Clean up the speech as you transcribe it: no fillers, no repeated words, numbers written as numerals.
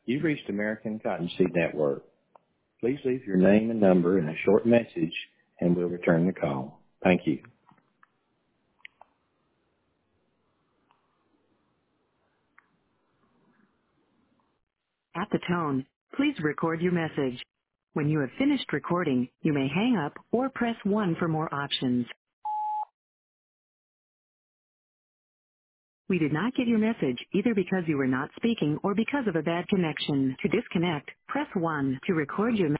You've reached American Cottonseed Network. Please leave your name and number in a short message, and we'll return the call. Thank you. At the tone, please record your message. When you have finished recording, you may hang up or press 1 for more options. We did not get your message either because you were not speaking or because of a bad connection. To disconnect, press 1. To record your message.